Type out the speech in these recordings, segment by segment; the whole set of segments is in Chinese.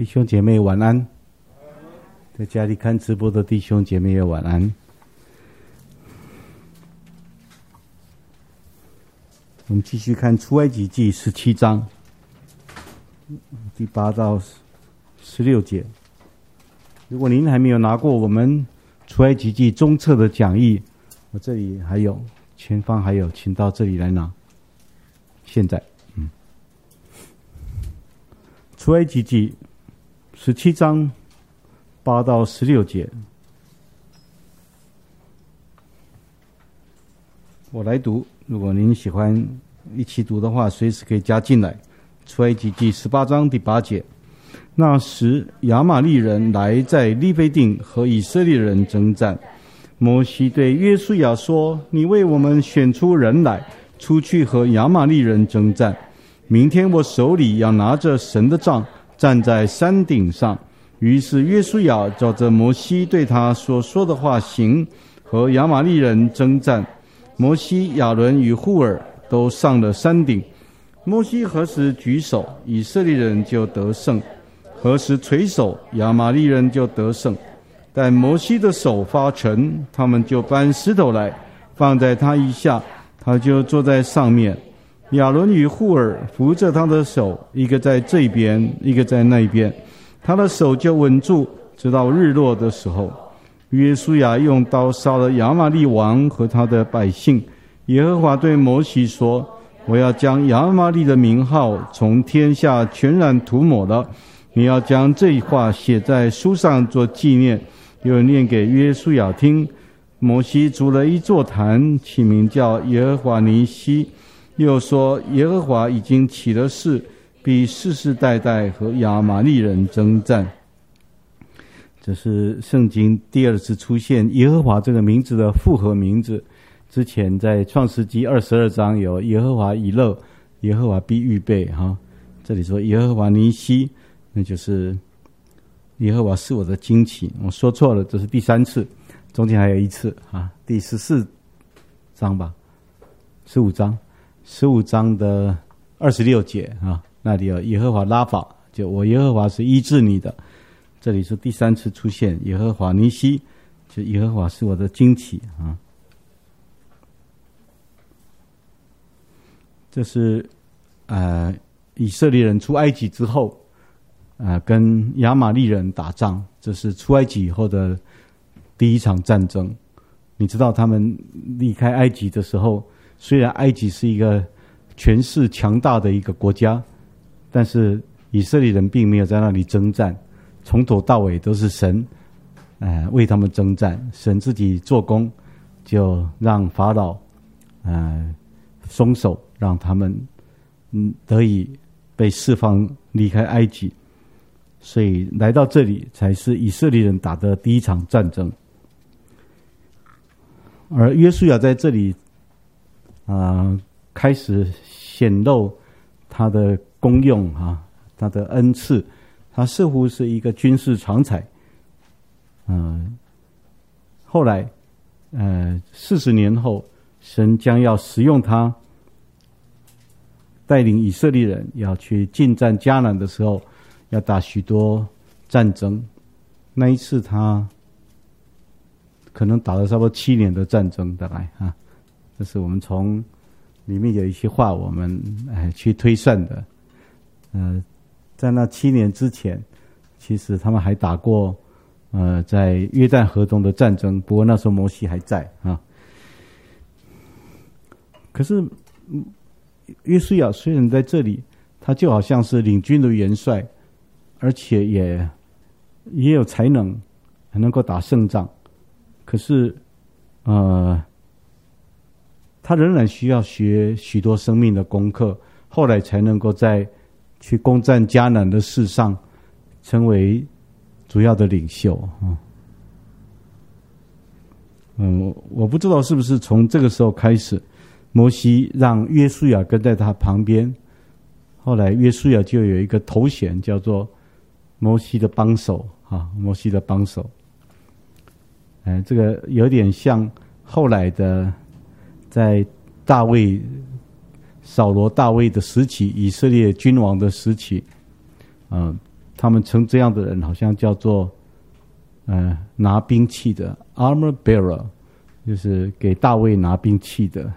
弟兄姐妹晚安，在家里看直播的弟兄姐妹也晚安。我们继续看出埃及记17章第8到16节。如果您还没有拿过我们出埃及记中册的讲义，我这里还有，前方还有，请到这里来拿。现在出埃及记17章8到16节，我来读。如果您喜欢一起读的话，随时可以加进来。出埃及记18章第8节，那时亚玛利人来在利非定和以色列人征战。摩西对约书亚说：你为我们选出人来，出去和亚玛利人征战。明天我手里要拿着神的杖，站在山顶上。于是约书亚照着摩西对他所说的话行，和亚玛利人征战。摩西、亚伦与户尔都上了山顶。摩西何时举手，以色列人就得胜；何时垂手，亚玛利人就得胜。但摩西的手发沉，他们就搬石头来，放在他以下，他就坐在上面。亚伦与户尔扶着他的手，一个在这边，一个在那边，他的手就稳住，直到日落的时候。约书亚用刀杀了亚玛利王和他的百姓。耶和华对摩西说：我要将亚玛利的名号从天下全然涂抹了，你要将这话写在书上做纪念，又念给约书亚听。摩西筑了一座坛，起名叫耶和华尼西，又说耶和华已经起了誓，必世世代代和亚玛利人征战。这是圣经第二次出现耶和华这个名字的复合名字。之前在创世纪22章有耶和华以勒，耶和华必预备哈。这里说耶和华尼西，那就是耶和华是我的旌旗。我说错了，这是第3次，中间还有一次啊，第14章吧，15章的26节啊，那里有耶和华拉法，就我耶和华是医治你的。这里是第3次出现耶和华尼西，就耶和华是我的旌旗啊。这是以色列人出埃及之后跟亚玛利人打仗，这是出埃及以后的第一场战争。你知道他们离开埃及的时候，虽然埃及是一个权势强大的一个国家，但是以色列人并没有在那里征战，从头到尾都是神为他们征战，神自己做工，就让法老松手，让他们得以被释放离开埃及。所以来到这里才是以色列人打的第一场战争。而约书亚在这里开始显露他的功用他的恩赐，他似乎是一个军事常才。后来40年后，神将要使用他带领以色列人要去进占迦南的时候，要打许多战争。那一次他可能打了差不多7年的战争，大概这是我们从里面有一些话我们去推算的。在那7年之前，其实他们还打过在约旦河东的战争，不过那时候摩西还在可是约书亚虽然在这里，他就好像是领军的元帅，而且也有才能，还能够打胜仗。可是他仍然需要学许多生命的功课，后来才能够在去攻占迦南的事上成为主要的领袖。我不知道是不是从这个时候开始，摩西让约书亚跟在他旁边，后来约书亚就有一个头衔叫做摩西的帮手摩西的帮手。这个有点像后来的在扫罗大卫的时期，以色列君王的时期， 他们称这样的人好像叫做拿兵器的 armor bearer， 就是给大卫拿兵器的。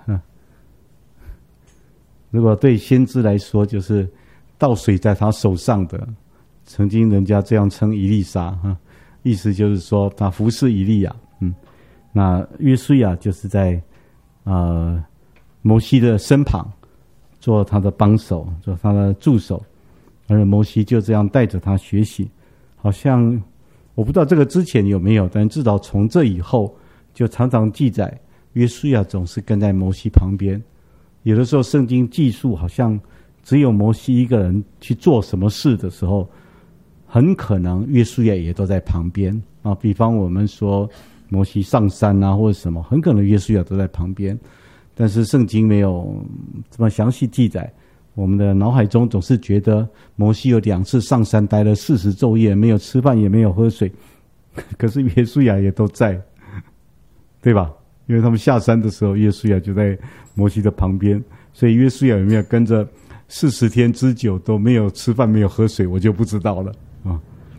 如果对先知来说，就是倒水在他手上的，曾经人家这样称以利沙，意思就是说他服侍以利亚。那约书亚就是在摩西的身旁做他的帮手，做他的助手，而摩西就这样带着他学习。好像我不知道这个之前有没有，但至少从这以后就常常记载约书亚总是跟在摩西旁边。有的时候圣经记述好像只有摩西一个人去做什么事的时候，很可能约书亚也都在旁边啊。比方我们说摩西上山啊或者什么，很可能约书亚都在旁边，但是圣经没有这么详细记载。我们的脑海中总是觉得摩西有2次上山待了40昼夜，没有吃饭也没有喝水，可是约书亚也都在，对吧？因为他们下山的时候，约书亚就在摩西的旁边，所以约书亚有没有跟着40天之久都没有吃饭没有喝水，我就不知道了啊。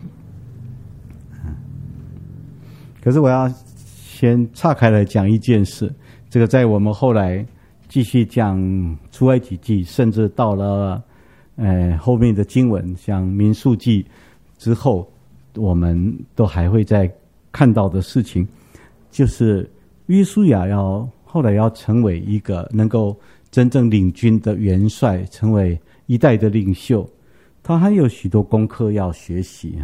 可是我要先岔开来讲一件事，这个在我们后来继续讲出埃及记，甚至到了后面的经文，像民数记之后，我们都还会再看到的事情，就是约书亚后来要成为一个能够真正领军的元帅，成为一代的领袖，他还有许多功课要学习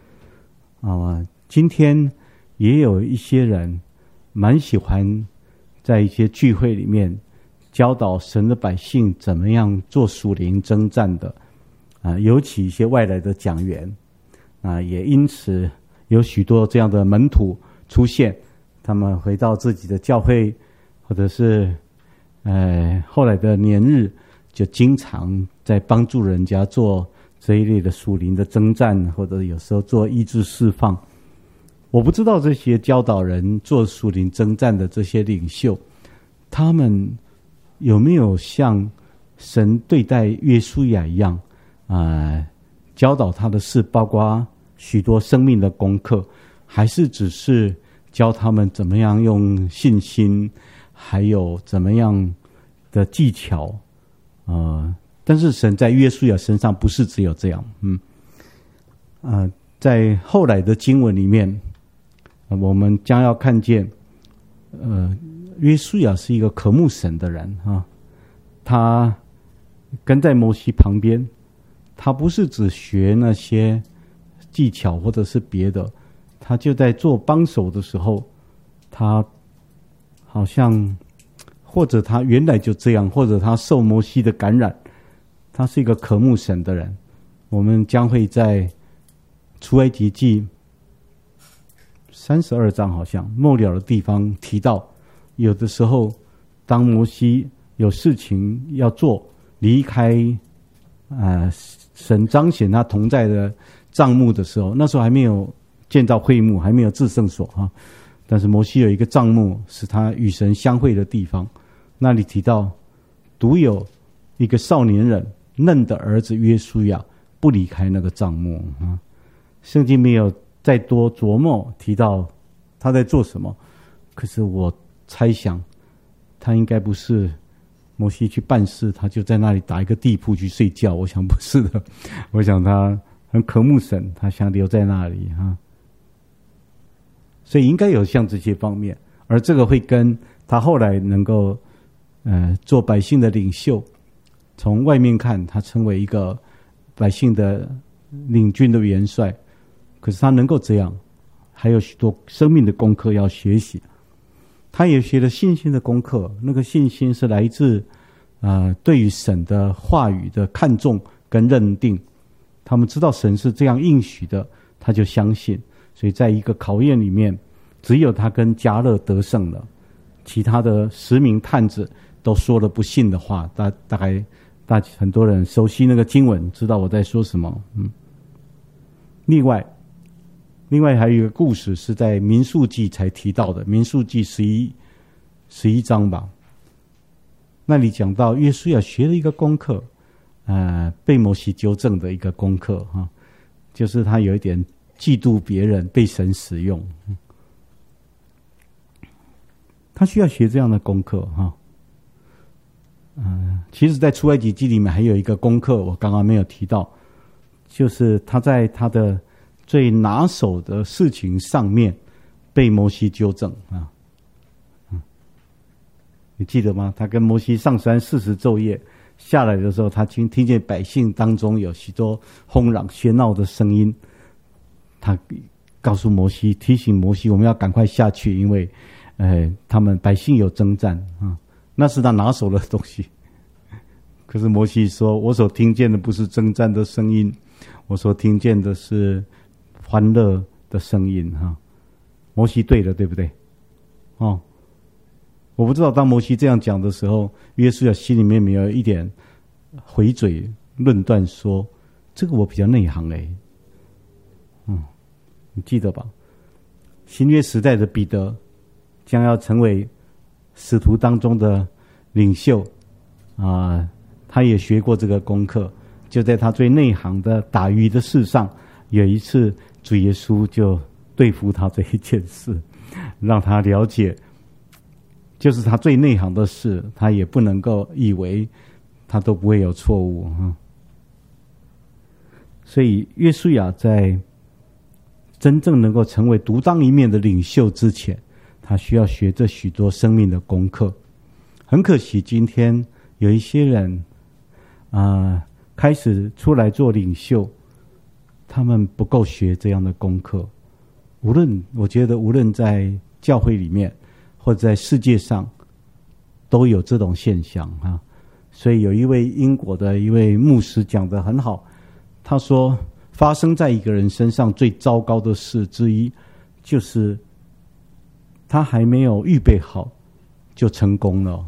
今天也有一些人蛮喜欢在一些聚会里面教导神的百姓怎么样做属灵征战的尤其一些外来的讲员也因此有许多这样的门徒出现，他们回到自己的教会，或者是后来的年日，就经常在帮助人家做这一类的属灵的征战，或者有时候做医治释放。我不知道这些教导人做属灵征战的这些领袖，他们有没有像神对待约书亚一样教导他的事，包括许多生命的功课，还是只是教他们怎么样用信心，还有怎么样的技巧但是神在约书亚身上不是只有这样在后来的经文里面我们将要看见约书亚是一个渴慕神的人他跟在摩西旁边，他不是只学那些技巧或者是别的，他就在做帮手的时候，他好像或者他原来就这样，或者他受摩西的感染，他是一个渴慕神的人。我们将会在出埃及记32章好像末了的地方提到，有的时候当摩西有事情要做，离开神彰显他同在的帐幕的时候，那时候还没有建造会幕，还没有至圣所但是摩西有一个帐幕是他与神相会的地方，那里提到独有一个少年人嫩的儿子约书亚不离开那个帐幕圣经没有再多琢磨提到他在做什么，可是我猜想他应该不是摩西去办事他就在那里打一个地铺去睡觉，我想不是的，我想他很渴慕神，他想留在那里所以应该有像这些方面，而这个会跟他后来能够做百姓的领袖，从外面看他成为一个百姓的领军的元帅，可是他能够这样，还有许多生命的功课要学习。他也学了信心的功课，那个信心是来自对于神的话语的看重跟认定，他们知道神是这样应许的，他就相信。所以在一个考验里面，只有他跟迦勒得胜了，其他的10名探子都说了不信的话。大概很多人熟悉那个经文，知道我在说什么。另外还有一个故事是在民数记才提到的，民数记11章吧，那里讲到约书亚学了一个功课被摩西纠正的一个功课就是他有一点嫉妒别人被神使用，他需要学这样的功课哈。其实在出埃及记里面还有一个功课我刚刚没有提到，就是他在他的最拿手的事情上面被摩西纠正啊。你记得吗？他跟摩西上山40昼夜，下来的时候他听见百姓当中有许多轰嚷喧闹的声音，他告诉摩西，提醒摩西我们要赶快下去，因为他们百姓有征战啊，那是他拿手的东西。可是摩西说，我所听见的不是征战的声音，我所听见的是欢乐的声音哈。摩西对了，对不对？哦，我不知道当摩西这样讲的时候，约书亚心里面没有一点回嘴论断说，这个我比较内行你记得吧？新约时代的彼得将要成为使徒当中的领袖他也学过这个功课，就在他最内行的打鱼的事上，有一次主耶稣就对付他这一件事，让他了解，就是他最内行的事，他也不能够以为他都不会有错误所以约书亚在真正能够成为独当一面的领袖之前，他需要学这许多生命的功课。很可惜今天有一些人开始出来做领袖，他们不够学这样的功课。我觉得无论在教会里面或者在世界上都有这种现象所以有一位英国的一位牧师讲得很好，他说发生在一个人身上最糟糕的事之一，就是他还没有预备好就成功了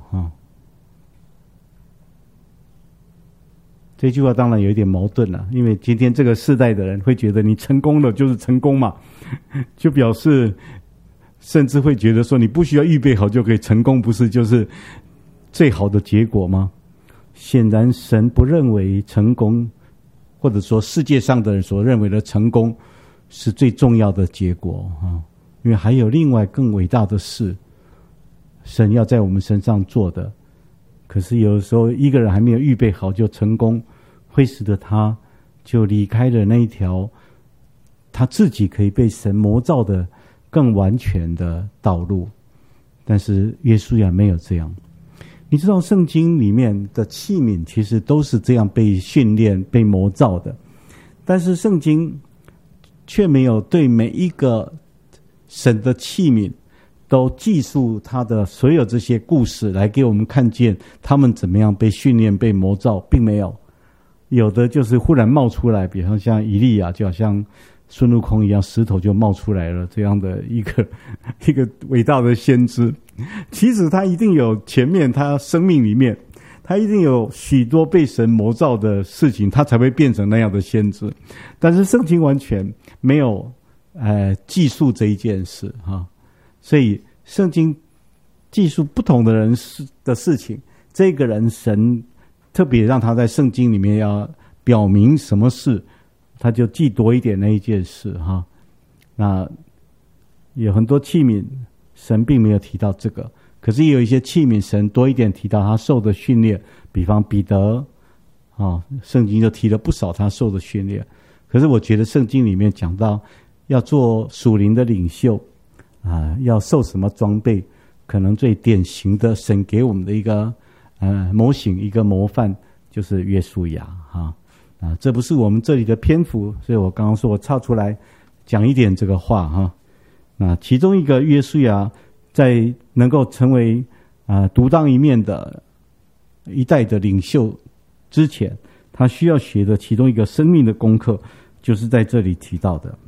这句话当然有一点矛盾了，因为今天这个世代的人会觉得你成功了就是成功嘛，就表示甚至会觉得说你不需要预备好就可以成功，不是就是最好的结果吗？显然神不认为成功，或者说世界上的人所认为的成功是最重要的结果因为还有另外更伟大的事神要在我们身上做的。可是有的时候一个人还没有预备好就成功，会使得他就离开了那一条他自己可以被神模造的更完全的道路。但是约书亚没有这样。你知道圣经里面的器皿其实都是这样被训练被模造的，但是圣经却没有对每一个神的器皿都记述他的所有这些故事来给我们看见他们怎么样被训练被模造，并没有。有的就是忽然冒出来，比方像以利亚，就好像孙悟空一样，石头就冒出来了，这样的一个伟大的先知。其实他一定有前面他生命里面他一定有许多被神模造的事情，他才会变成那样的先知。但是圣经完全没有记述这一件事所以圣经记述不同的人的事情，这个人神特别让他在圣经里面要表明什么事，他就记多一点那一件事那有很多器皿神并没有提到这个，可是也有一些器皿神多一点提到他受的训练，比方彼得圣经就提了不少他受的训练。可是我觉得圣经里面讲到要做属灵的领袖要受什么装备，可能最典型的神给我们的一个模型一个模范就是约书亚这不是我们这里的篇幅，所以我刚刚说我插出来讲一点这个话那其中一个约书亚在能够成为独当一面的一代的领袖之前，他需要学的其中一个生命的功课，就是在这里提到的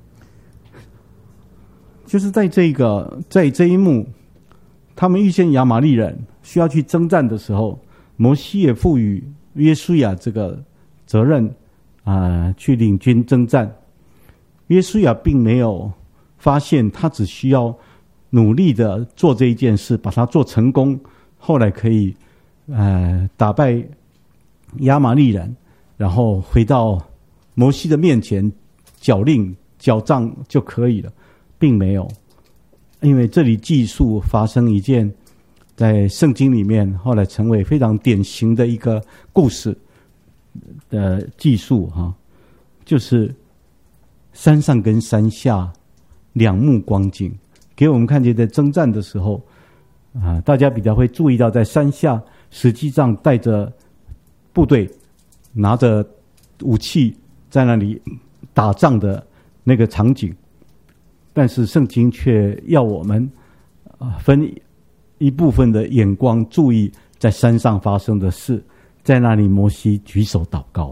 就是在这一幕他们遇见亚玛力人需要去征战的时候，摩西也赋予约书亚这个责任去领军征战。约书亚并没有发现他只需要努力的做这一件事，把它做成功，后来可以打败亚玛力人，然后回到摩西的面前脚令、脚杖就可以了，并没有。因为这里记述发生一件在圣经里面后来成为非常典型的一个故事的记述就是山上跟山下两幕光景，给我们看见在征战的时候大家比较会注意到在山下实际上带着部队拿着武器在那里打仗的那个场景，但是圣经却要我们分一部分的眼光注意在山上发生的事，在那里摩西举手祷告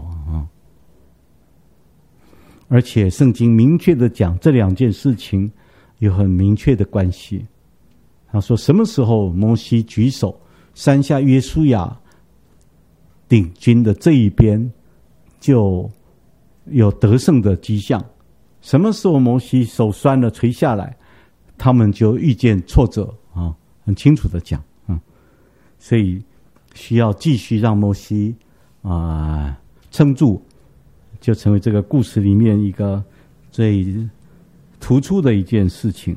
而且圣经明确的讲这两件事情有很明确的关系。他说什么时候摩西举手，山下约书亚领军的这一边就有得胜的迹象，什么时候摩西手酸了垂下来，他们就遇见挫折很清楚的讲所以需要继续让摩西撑住，就成为这个故事里面一个最突出的一件事情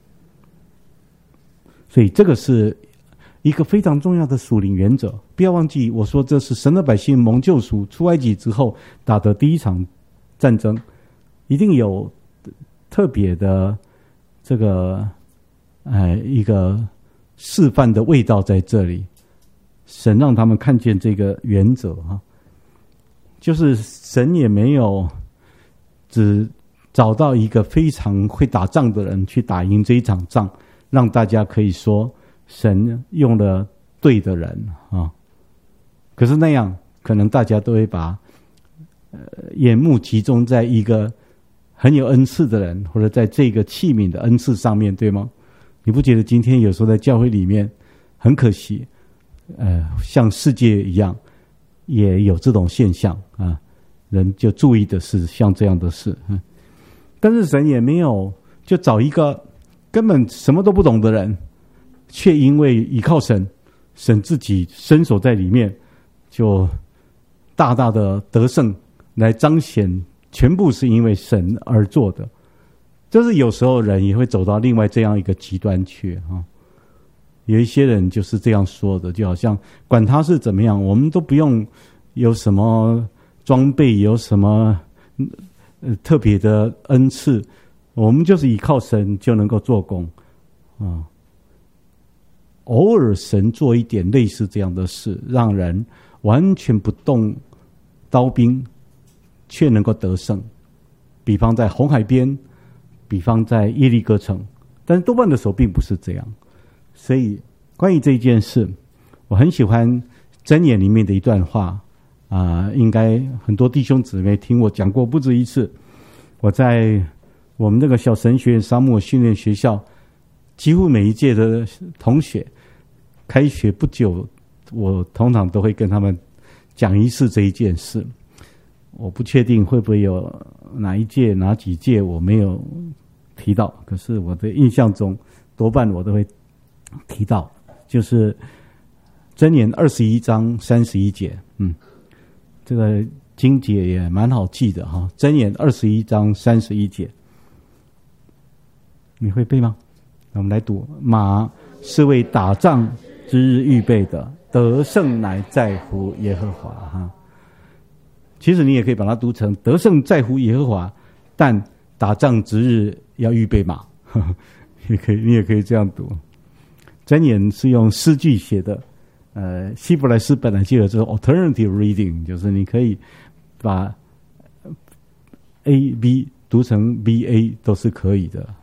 所以这个是一个非常重要的属灵原则。不要忘记我说这是神的百姓蒙救赎出埃及之后打的第一场战争，一定有特别的这个一个示范的味道在这里。神让他们看见这个原则就是神也没有只找到一个非常会打仗的人去打赢这一场仗，让大家可以说神用了对的人可是那样可能大家都会把眼目集中在一个很有恩赐的人，或者在这个器皿的恩赐上面，对吗？你不觉得今天有时候在教会里面很可惜像世界一样也有这种现象人就注意的是像这样的事但是神也没有就找一个根本什么都不懂的人，却因为依靠神，神自己伸手在里面就大大的得胜，来彰显全部是因为神而做的。就是有时候人也会走到另外这样一个极端去有一些人就是这样说的，就好像管他是怎么样，我们都不用有什么装备，有什么特别的恩赐，我们就是依靠神就能够做工偶尔神做一点类似这样的事，让人完全不动刀兵却能够得胜，比方在红海边，比方在耶利哥城，但是多半的时候并不是这样。所以关于这件事，我很喜欢箴言里面的一段话应该很多弟兄姊妹听我讲过不止一次。我在我们那个小神学院沙漠训练学校，几乎每一届的同学开学不久，我通常都会跟他们讲一次这一件事。我不确定会不会有哪一届哪几届我没有提到，可是我的印象中多半我都会提到，就是箴言21章31节这个经节也蛮好记的箴言21章31节，你会背吗？我们来读：马是为打仗之日预备的，得胜乃在乎耶和华其实你也可以把它读成得胜在乎耶和华，但打仗之日要预备马你也可以这样读。箴言是用诗句写的希伯来诗本来就有这种 alternative reading， 就是你可以把 A B 读成 B A 都是可以的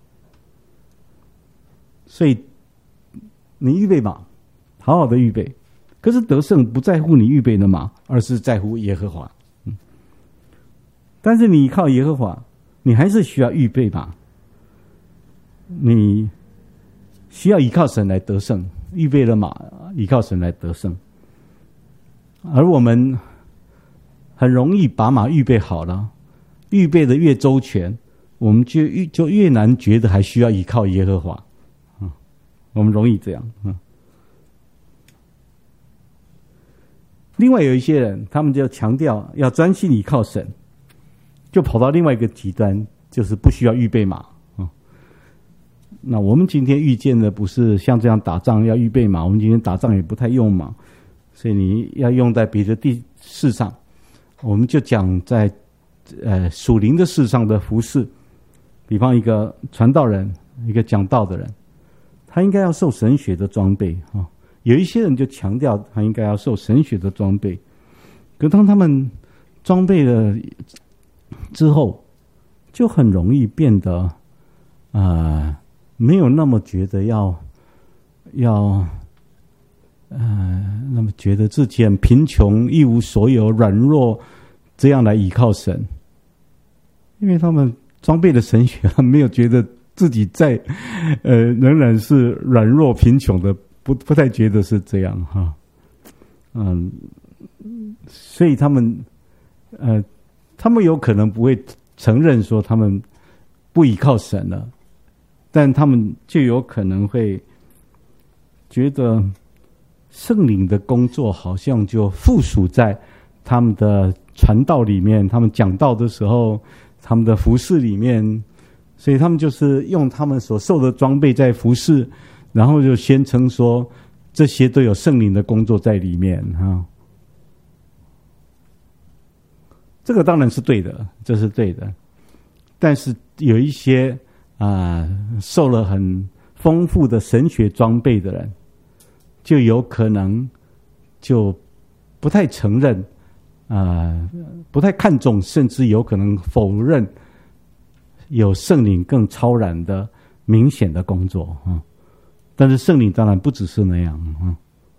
所以你预备马，好好的预备，可是得胜不在乎你预备的马，而是在乎耶和华但是你依靠耶和华，你还是需要预备马，你需要依靠神来得胜，预备了马，依靠神来得胜。而我们很容易把马预备好了，预备的越周全，我们就越难觉得还需要依靠耶和华我们容易这样另外有一些人，他们就强调要专心依靠神， 就跑到另外一个极端，就是不需要预备马啊。那我们今天遇见的不是像这样打仗要预备马，我们今天打仗也不太用马，所以你要用在别的事上。我们就讲在属灵的事上的服事，比方一个传道人，一个讲道的人，他应该要受神学的装备啊。有一些人就强调他应该要受神学的装备，可当他们装备了之后，就很容易变得没有那么觉得那么觉得自己很贫穷、一无所有、软弱，这样来依靠神，因为他们装备的神学，没有觉得自己在仍然是软弱贫穷的，不太觉得是这样哈。所以他们有可能不会承认说他们不依靠神了，但他们就有可能会觉得圣灵的工作好像就附属在他们的传道里面，他们讲道的时候，他们的服事里面，所以他们就是用他们所受的装备在服事，然后就宣称说这些都有圣灵的工作在里面哈。这个当然是对的，这是对的，但是有一些受了很丰富的神学装备的人，就有可能就不太承认不太看重，甚至有可能否认有圣灵更超然的明显的工作啊。但是圣灵当然不只是那样啊。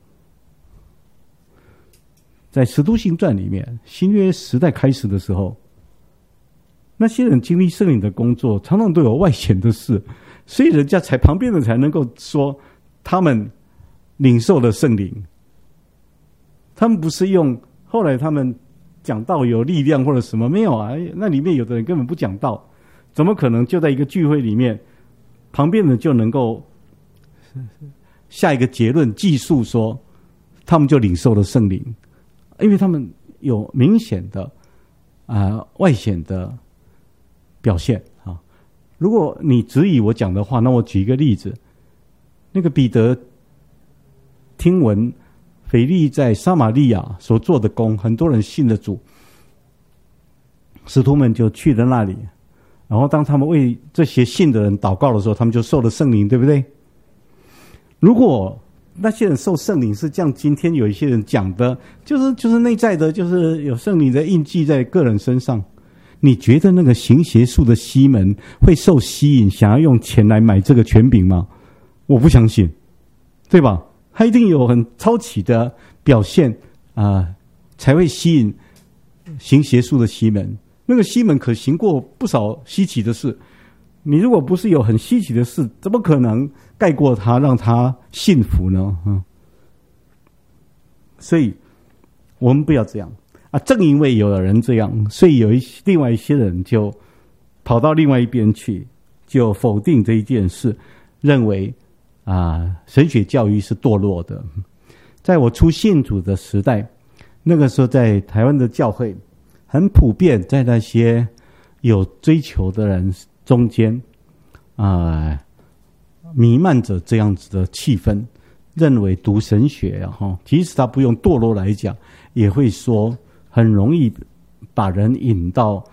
在《使徒行传》里面，新约时代开始的时候，那些人经历圣灵的工作，常常都有外显的事，所以人家旁边人才能够说他们领受了圣灵。他们不是用后来他们讲道有力量或者什么，没有啊，那里面有的人根本不讲道，怎么可能就在一个聚会里面，旁边人就能够下一个结论记述说他们就领受了圣灵？因为他们有明显的外显的表现啊。如果你质疑我讲的话，那我举一个例子，那个彼得听闻腓力在撒玛利亚所做的工，很多人信了主，使徒们就去了那里，然后当他们为这些信的人祷告的时候，他们就受了圣灵，对不对？如果那些人受圣灵是像今天有一些人讲的，就是内在的，就是有圣灵的印记在个人身上，你觉得那个行邪术的西门会受吸引，想要用钱来买这个权柄吗？我不相信，对吧？他一定有很超起的表现才会吸引行邪术的西门。那个西门可行过不少稀奇的事，你如果不是有很稀奇的事，怎么可能盖过他，让他信服呢？所以我们不要这样啊！正因为有人这样，所以另外一些人就跑到另外一边去，就否定这一件事，认为神学教育是堕落的。在我初信主的时代，那个时候在台湾的教会很普遍，在那些有追求的人中间弥漫着这样子的气氛，认为读神学即使他不用堕落来讲，也会说很容易把人引到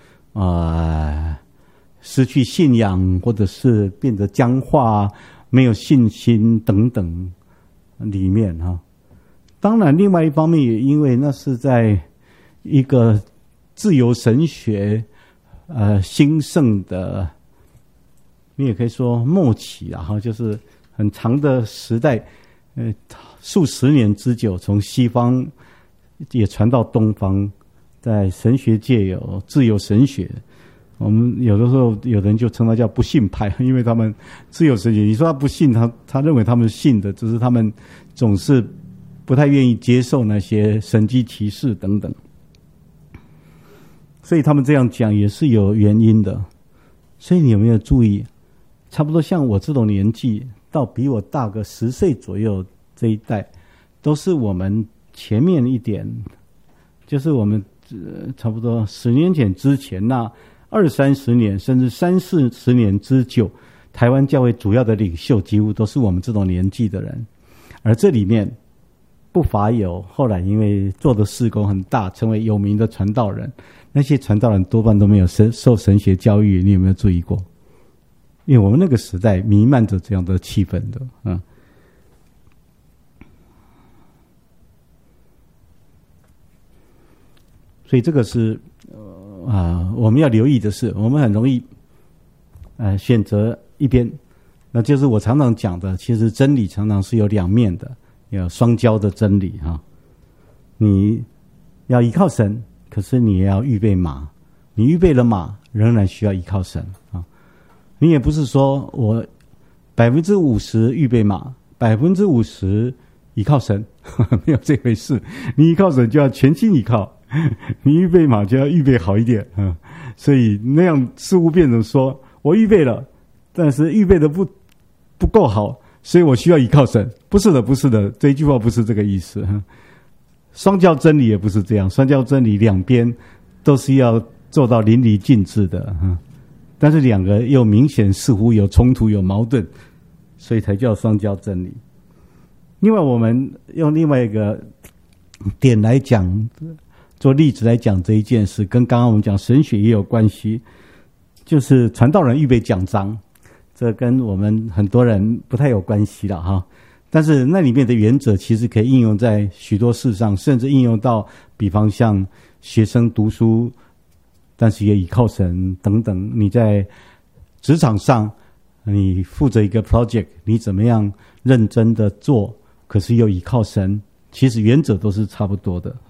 失去信仰，或者是变得僵化，没有信心等等里面当然另外一方面也因为那是在一个自由神学兴盛的，你也可以说末期就是很长的时代，数十年之久，从西方也传到东方，在神学界有自由神学。我们有的时候有人就称他叫不信派，因为他们自由神学，你说他不信，他认为他们信的，只是他们总是不太愿意接受那些神迹奇事等等，所以他们这样讲也是有原因的。所以你有没有注意，差不多像我这种年纪到比我大个10岁左右这一代，都是我们前面一点，就是我们差不多10年前之前，那20-30年甚至30-40年之久，台湾教会主要的领袖几乎都是我们这种年纪的人，而这里面不乏有后来因为做的事工很大，成为有名的传道人。那些传道人多半都没有受神学教育，你有没有注意过？因为我们那个时代弥漫着这样的气氛的，所以这个是我们要留意的是，我们很容易选择一边，那就是我常常讲的，其实真理常常是有两面的，有双交的真理哈。你要依靠神，可是你也要预备马，你预备了马，仍然需要依靠神啊。你也不是说我50%预备马，50%依靠神，没有这回事。你依靠神就要全心依靠，你预备马就要预备好一点啊。所以那样似乎变成说我预备了，但是预备的不够好，所以我需要依靠神。不是的，这一句话不是这个意思。双教真理也不是这样，双教真理两边都是要做到淋漓尽致的，但是两个又明显似乎有冲突有矛盾，所以才叫双教真理。另外我们用另外一个点来讲，做例子来讲这一件事，跟刚刚我们讲神学也有关系，就是传道人预备讲章，这跟我们很多人不太有关系了哈。但是那里面的原则其实可以应用在许多事上，甚至应用到比方像学生读书但是也依靠神等等，你在职场上你负责一个 project， 你怎么样认真的做，可是又依靠神，其实原则都是差不多的。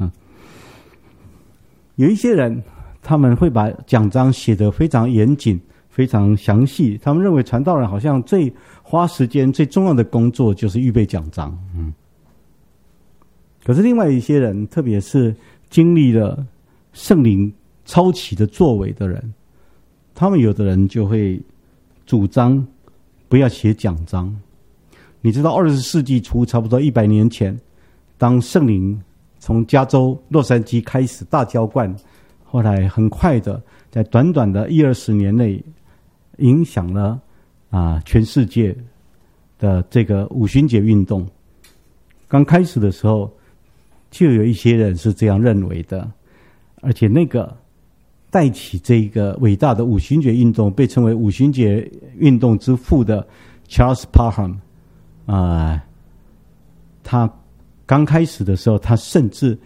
有一些人他们会把讲章写得非常严谨非常详细，他们认为传道人好像最花时间最重要的工作就是预备讲章。可是另外一些人，特别是经历了圣灵超起的作为的人，他们有的人就会主张不要写讲章。你知道20世纪初差不多100年前，当圣灵从加州洛杉矶开始大浇灌，后来很快的在短短的10-20年内影响了全世界的这个五旬节运动。刚开始的时候就有一些人是这样认为的，而且那个带起这个伟大的五旬节运动，被称为五旬节运动之父的 Charles Parham，他刚开始的时候，他甚至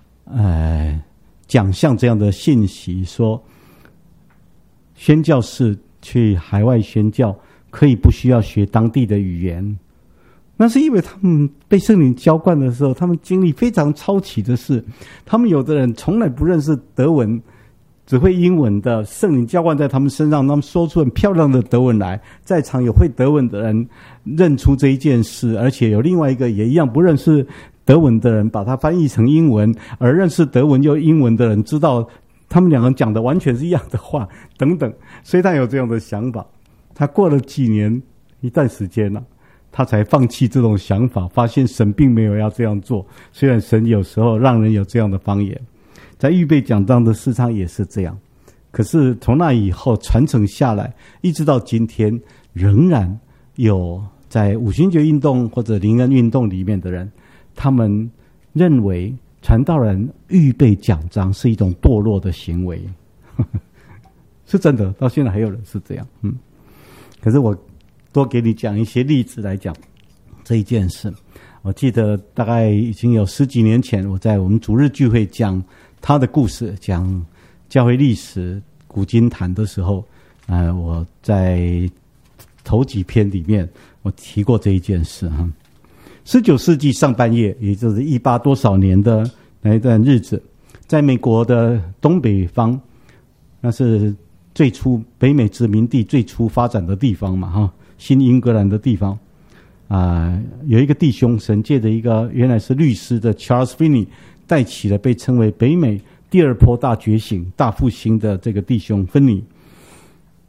讲像这样的信息，说宣教士去海外宣教可以不需要学当地的语言。那是因为他们被圣灵浇灌的时候，他们经历非常超奇的事。他们有的人从来不认识德文，只会英文的，圣灵浇灌在他们身上，他们说出很漂亮的德文来。在场有会德文的人认出这一件事，而且有另外一个也一样不认识德文的人把它翻译成英文，而认识德文又英文的人知道他们两个人讲的完全是一样的话等等。所以他有这样的想法。他过了几年一段时间了，他才放弃这种想法，发现神并没有要这样做。虽然神有时候让人有这样的方言，在预备讲章的事上也是这样，可是从那以后传承下来，一直到今天，仍然有在五旬节运动或者灵恩运动里面的人，他们认为传道人预备讲章是一种堕落的行为。是真的，到现在还有人是这样。可是我多给你讲一些例子来讲这一件事。我记得大概已经有10几年前，我在我们主日聚会讲他的故事，讲教会历史古今谈的时候，我在头几篇里面我提过这一件事。19世纪上半叶，也就是18多少年的那一段日子，在美国的东北方，那是最初北美殖民地最初发展的地方嘛，新英格兰的地方。有一个弟兄，神界的一个原来是律师的 Charles Finney 带起了被称为北美第二波大觉醒大复兴的这个弟兄芬尼。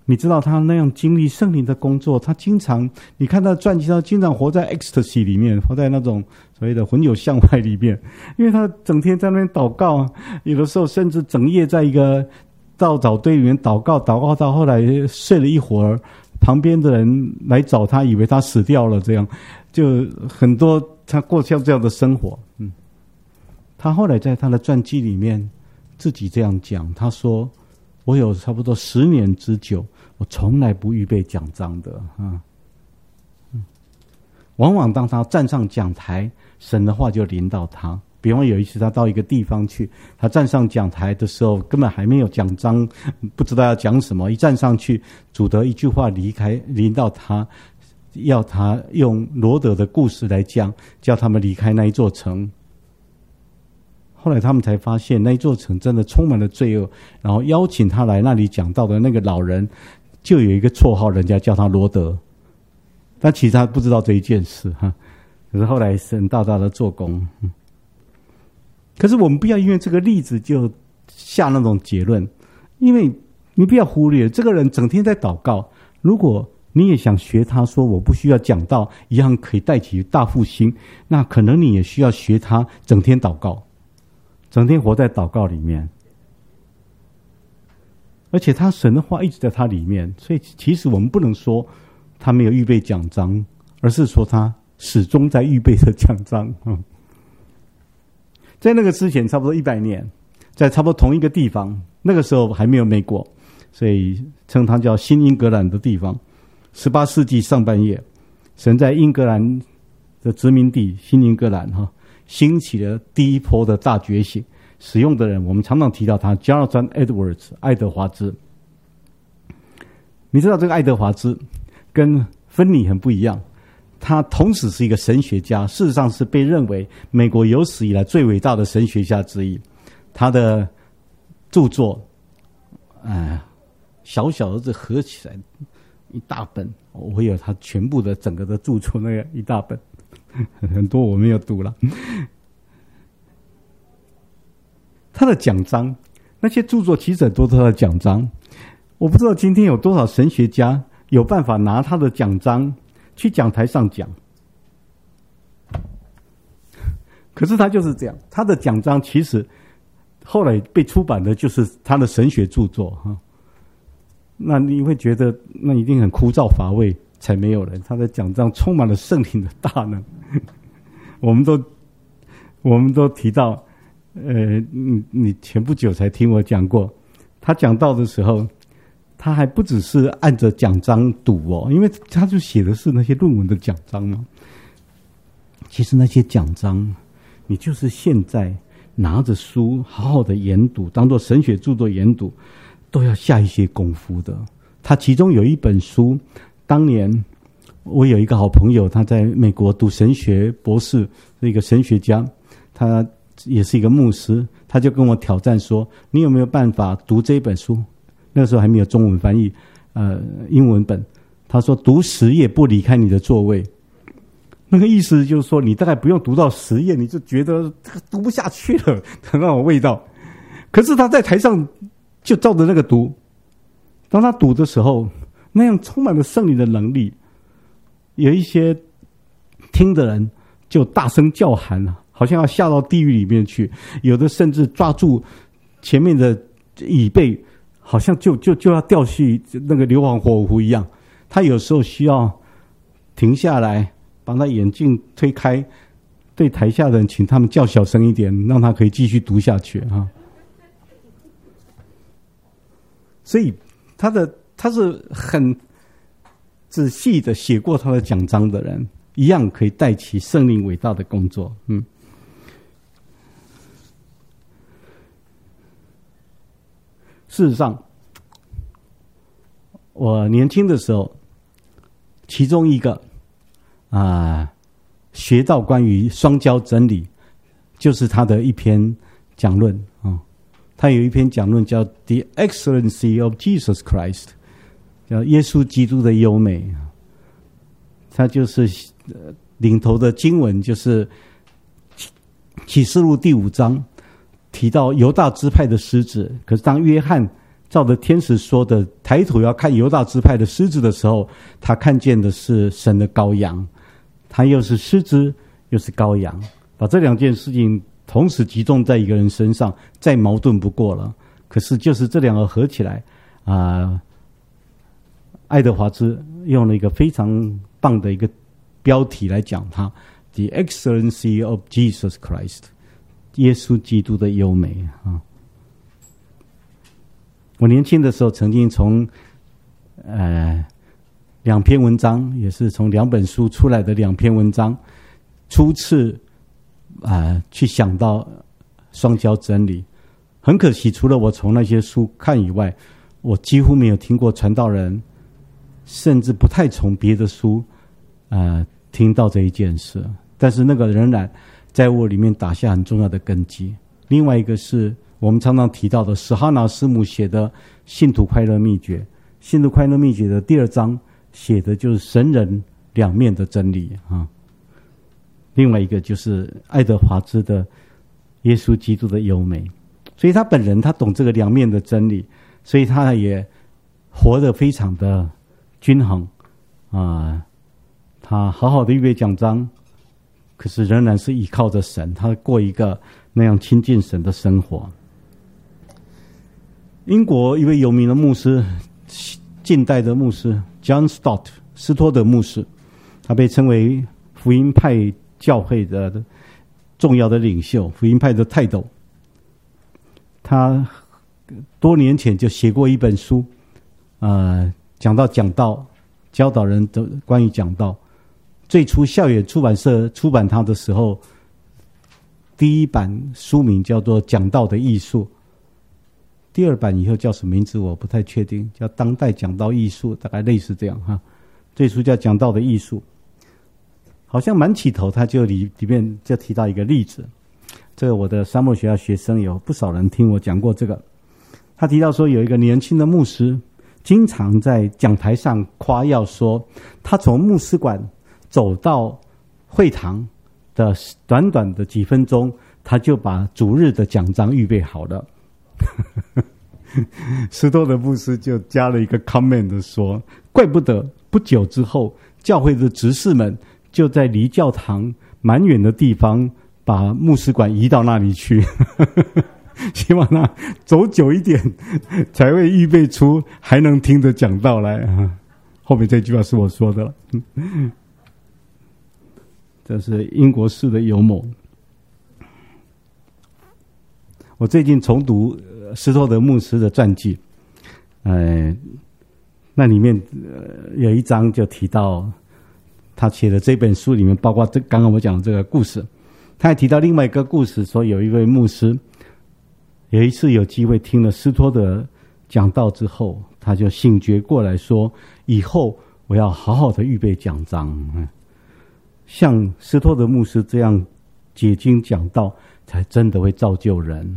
你知道他那样经历圣灵的工作，他经常，你看他的传记，他经常活在 ecstasy 里面，活在那种所谓的魂游向外里面，因为他整天在那边祷告，有的时候甚至整夜在一个稻草堆里面祷告到后来睡了一会儿，旁边的人来找他，以为他死掉了，这样就很多他过像这样的生活。他后来在他的传记里面自己这样讲，他说：“我有差不多10年之久，我从来不预备讲章的啊。往往当他站上讲台，神的话就临到他。比方有一次他到一个地方去，他站上讲台的时候，根本还没有讲章，不知道要讲什么。一站上去，主的一句话临到他，要他用罗德的故事来讲，叫他们离开那一座城。后来他们才发现，那一座城真的充满了罪恶。然后邀请他来那里讲道的那个老人，就有一个绰号，人家叫他罗德。但其实他不知道这一件事哈。可是后来神大大的做工。可是我们不要因为这个例子就下那种结论，因为你不要忽略这个人整天在祷告。如果你也想学他说我不需要讲道一样可以带起大复兴，那可能你也需要学他整天祷告，整天活在祷告里面，而且他神的话一直在他里面。所以其实我们不能说他没有预备讲章，而是说他始终在预备着讲章。在那个之前差不多100年，在差不多同一个地方，那个时候还没有美国，所以称它叫新英格兰的地方。18世纪上半叶，神在英格兰的殖民地新英格兰兴起了第一波的大觉醒。使用的人我们常常提到他 Jonathan Edwards 爱德华兹。你知道这个爱德华兹跟芬尼很不一样，他同时是一个神学家，事实上是被认为美国有史以来最伟大的神学家之一。他的著作小小的这合起来一大本，我有他全部的整个的著作那个一大本，很多我没有读了。他的讲章，那些著作其实很多都是他的讲章。我不知道今天有多少神学家有办法拿他的讲章去讲台上讲，可是他就是这样。他的讲章其实后来被出版的就是他的神学著作哈。那你会觉得那一定很枯燥乏味，才没有人。他的讲章充满了圣灵的大能。我们都提到，你前不久才听我讲过，他讲道的时候，他还不只是按着讲章读因为他就写的是那些论文的讲章嘛。其实那些讲章，你就是现在拿着书好好的研读，当作神学著作研读，都要下一些功夫的。他其中有一本书，当年我有一个好朋友，他在美国读神学博士，是一个神学家，他也是一个牧师，他就跟我挑战说，你有没有办法读这本书？那个时候还没有中文翻译，英文本。他说读10页不离开你的座位。那个意思就是说，你大概不用读到10页，你就觉得读不下去了的那种味道。可是他在台上就照着那个读，当他读的时候，那样充满了圣灵的能力，有一些听的人就大声叫喊了，好像要下到地狱里面去，有的甚至抓住前面的椅背，好像就要掉去那个硫磺火湖一样。他有时候需要停下来，把他眼镜推开，对台下的人请他们叫小声一点，让他可以继续读下去啊。所以他是很仔细的写过他的讲章的人，一样可以带起圣灵伟大的工作。事实上，我年轻的时候，其中一个学到关于双交真理，就是他的一篇讲论他有一篇讲论叫 The Excellency of Jesus Christ， 叫耶稣基督的优美。他就是领头的经文就是启示录第5章，提到犹大支派的狮子。可是当约翰照着天使说的，抬头要看犹大支派的狮子的时候，他看见的是神的羔羊，他又是狮子又是羔羊，把这两件事情同时集中在一个人身上，再矛盾不过了。可是就是这两个合起来爱德华兹用了一个非常棒的一个标题来讲它 The Excellency of Jesus Christ， 耶稣基督的优美啊。我年轻的时候曾经从两篇文章，也是从两本书出来的两篇文章，初次去想到双交真理。很可惜，除了我从那些书看以外，我几乎没有听过传道人，甚至不太从别的书听到这一件事。但是那个仍然在我里面打下很重要的根基。另外一个是我们常常提到的史哈拿师母写的《信徒快乐秘诀》，《信徒快乐秘诀》的第2章写的就是神人两面的真理啊。另外一个就是爱德华兹的耶稣基督的优美，所以他本人他懂这个两面的真理，所以他也活得非常的均衡他好好的预备讲章，可是仍然是依靠着神，他过一个那样亲近神的生活。英国一位有名的牧师，近代的牧师 John Stott 斯托德牧师，他被称为福音派教会的重要的领袖，福音派的泰斗。他多年前就写过一本书讲道，教导人的关于讲道。最初校园出版社出版他的时候，第一版书名叫做《讲道的艺术》，第2版以后叫什么名字我不太确定，叫《当代讲道艺术》，大概类似这样哈。最初叫《讲道的艺术》，好像蛮起头，他就里面就提到一个例子。这个我的沙漠学校学生有不少人听我讲过这个。他提到说，有一个年轻的牧师，经常在讲台上夸耀说，他从牧师馆走到会堂的短短的几分钟，他就把主日的讲章预备好了。斯托德牧师就加了一个 comment 说，怪不得不久之后，教会的执事们就在离教堂蛮远的地方把牧师馆移到那里去。希望他走久一点才会预备出还能听着讲道来后面这句话是我说的了。这是英国式的幽默。我最近重读斯托德牧师的传记，那里面有一章就提到他写的这本书里面，包括刚刚我讲的这个故事。他还提到另外一个故事，说有一位牧师有一次有机会听了斯托德讲道之后，他就醒觉过来说，以后我要好好的预备讲章，像斯托德牧师这样解经讲道，才真的会造就人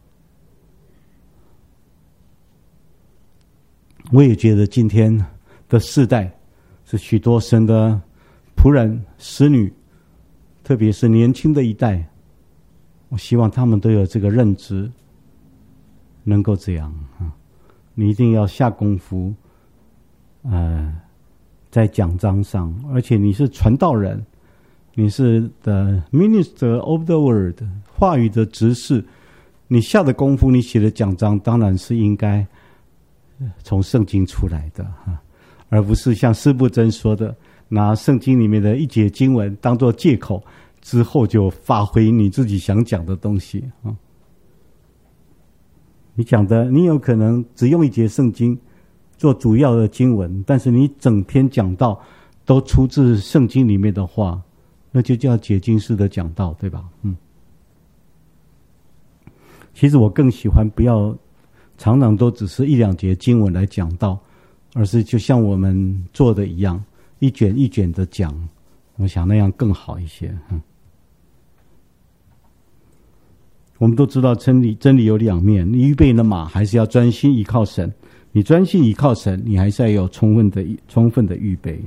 我也觉得今天的世代是许多神的仆人使女，特别是年轻的一代，我希望他们都有这个认知，能够这样你一定要下功夫在讲章上，而且你是传道人，你是 the minister of the word， 话语的执事，你下的功夫，你写的讲章当然是应该从圣经出来的而不是像司布真说的，拿圣经里面的一节经文当作借口，之后就发挥你自己想讲的东西你讲的，你有可能只用一节圣经做主要的经文，但是你整篇讲道都出自圣经里面的话，那就叫解经式的讲道，对吧？其实我更喜欢不要常常都只是一两节经文来讲道，而是就像我们做的一样，一卷一卷的讲，我想那样更好一些。我们都知道真理有两面，你预备了马还是要专心依靠神，你专心依靠神，你还是要有充分的预备。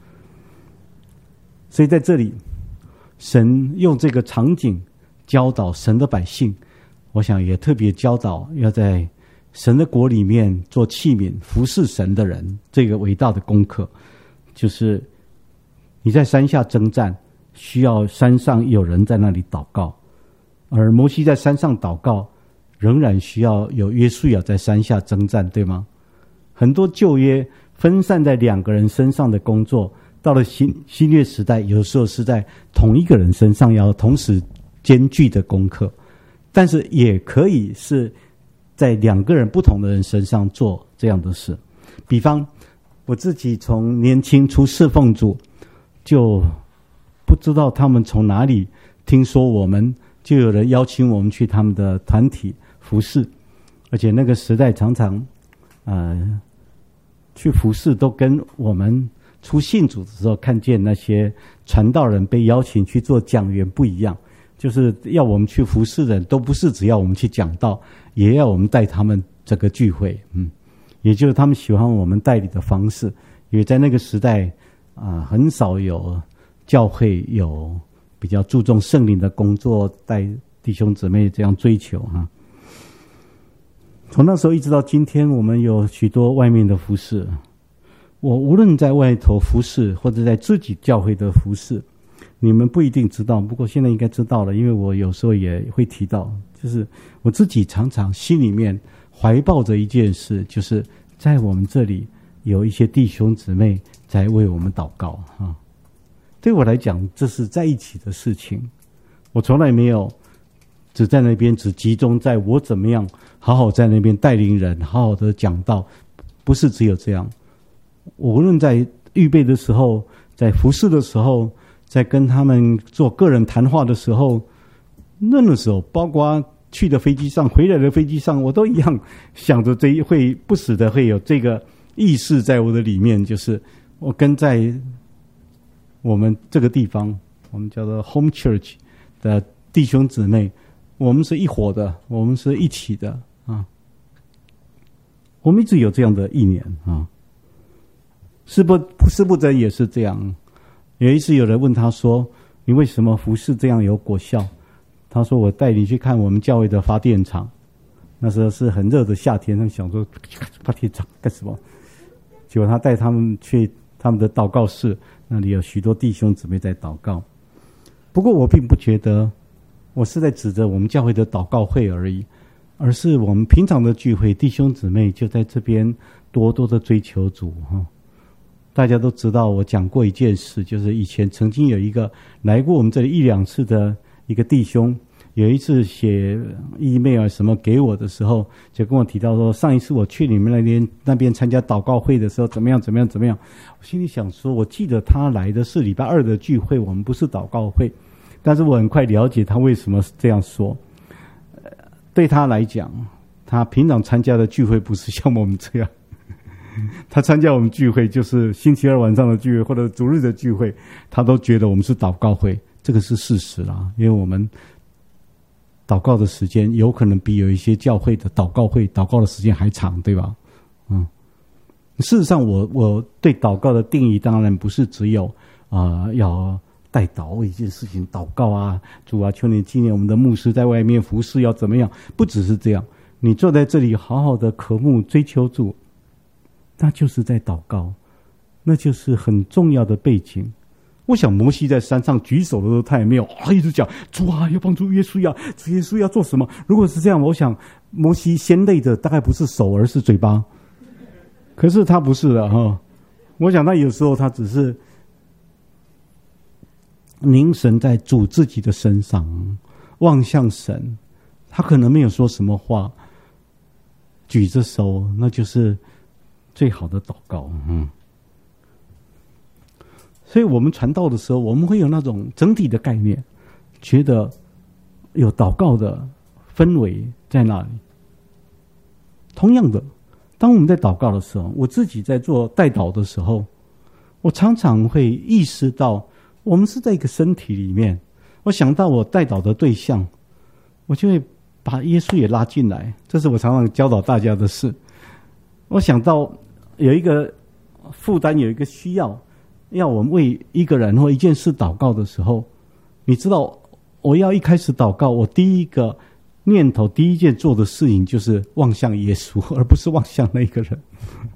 所以在这里神用这个场景教导神的百姓，我想也特别教导要在神的国里面做器皿服侍神的人，这个伟大的功课，就是你在山下征战，需要山上有人在那里祷告，而摩西在山上祷告，仍然需要有约书亚在山下征战，对吗？很多旧约分散在2个人身上的工作，到了新约时代，有时候是在同一个人身上要同时兼具的功课，但是也可以是在2个人不同的人身上做这样的事。比方我自己从年轻出侍奉主，就不知道他们从哪里听说我们，就有人邀请我们去他们的团体服侍，而且那个时代常常去服侍都跟我们初信主的时候看见那些传道人被邀请去做讲员不一样，就是要我们去服侍的人都不是只要我们去讲道，也要我们带他们这个聚会，也就是他们喜欢我们带领的方式。因为在那个时代很少有教会有比较注重圣灵的工作，带弟兄姊妹这样追求从那时候一直到今天，我们有许多外面的服事。我无论在外头服事，或者在自己教会的服事，你们不一定知道，不过现在应该知道了，因为我有时候也会提到，就是我自己常常心里面怀抱着一件事，就是在我们这里有一些弟兄姊妹在为我们祷告对我来讲，这是在一起的事情。我从来没有只在那边只集中在我怎么样好好在那边带领人，好好的讲道，不是只有这样。我无论在预备的时候，在服侍的时候，在跟他们做个人谈话的时候，那个时候包括去的飞机上，回来的飞机上，我都一样想着这一会不时的会有这个意识在我的里面，就是我跟在我们这个地方，我们叫做 Home Church 的弟兄姊妹，我们是一伙的，我们是一起的我们一直有这样的意念是不真也是这样。有一次有人问他说，你为什么服侍这样有果效？他说，我带你去看我们教会的发电厂。那时候是很热的夏天，他们想说发电厂干什么？结果他带他们去他们的祷告室，那里有许多弟兄姊妹在祷告。不过我并不觉得我是在指着我们教会的祷告会而已，而是我们平常的聚会，弟兄姊妹就在这边多多的追求主大家都知道我讲过一件事，就是以前曾经有一个来过我们这里1-2次的一个弟兄，有一次写 email 什么给我的时候，就跟我提到说，上一次我去你们那边参加祷告会的时候怎么样。我心里想说，我记得他来的是礼拜2的聚会，我们不是祷告会。但是我很快了解他为什么这样说。对他来讲，他平常参加的聚会不是像我们这样，他参加我们聚会就是星期2晚上的聚会或者主日的聚会，他都觉得我们是祷告会，这个是事实啦。因为我们祷告的时间有可能比有一些教会的祷告会祷告的时间还长，对吧？事实上我对祷告的定义当然不是只有要代祷为一件事情祷告主求你纪念我们的牧师在外面服侍要怎么样，不只是这样，你坐在这里好好的渴慕追求主，那就是在祷告，那就是很重要的背景。我想摩西在山上举手的时候，他也没有一直讲主要帮助耶稣耶稣要做什么。如果是这样，我想摩西先累的大概不是手而是嘴巴，可是他不是的我想他有时候他只是凝神在主自己的身上，望向神，他可能没有说什么话，举着手，那就是最好的祷告所以我们传道的时候，我们会有那种整体的概念，觉得有祷告的氛围在那里。同样的，当我们在祷告的时候，我自己在做代祷的时候，我常常会意识到我们是在一个身体里面，我想到我代祷的对象，我就会把耶稣也拉进来，这是我常常教导大家的事。我想到有一个负担，有一个需要我们为一个人或一件事祷告的时候，你知道我要一开始祷告，我第一个念头第一件做的事情就是望向耶稣，而不是望向那个人。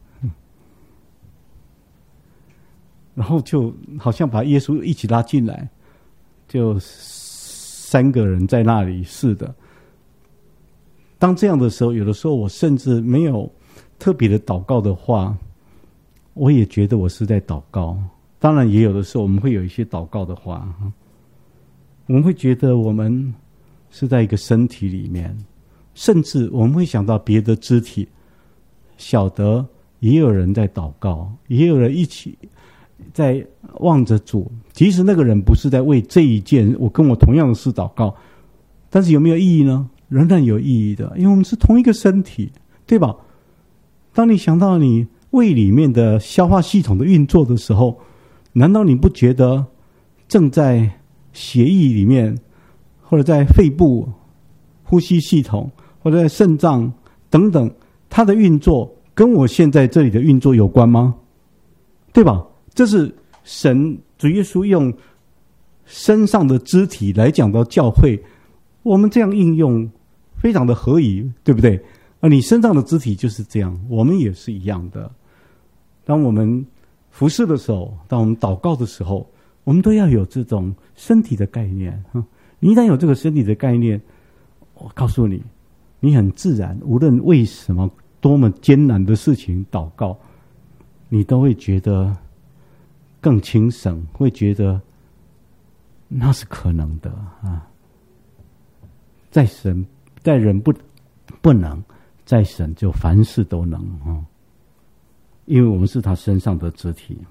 然后就好像把耶稣一起拉进来，就3个人在那里似的。当这样的时候，有的时候我甚至没有特别的祷告的话，我也觉得我是在祷告。当然也有的时候我们会有一些祷告的话，我们会觉得我们是在一个身体里面，甚至我们会想到别的肢体，晓得也有人在祷告，也有人一起在望着主，即使那个人不是在为这一件我跟我同样的事祷告，但是有没有意义呢？仍然有意义的，因为我们是同一个身体，对吧？当你想到你胃里面的消化系统的运作的时候，难道你不觉得正在血液里面，或者在肺部、呼吸系统，或者在肾脏等等，它的运作跟我现在这里的运作有关吗？对吧？这是神主耶稣用身上的肢体来讲到教会，我们这样应用非常的合宜，对不对？而你身上的肢体就是这样，我们也是一样的。当我们服侍的时候，当我们祷告的时候，我们都要有这种身体的概念。你一旦有这个身体的概念，我告诉你，你很自然，无论为什么多么艰难的事情祷告，你都会觉得更轻省，会觉得那是可能的啊。在神，在人不能，在神就凡事都能啊。因为我们是他身上的肢体。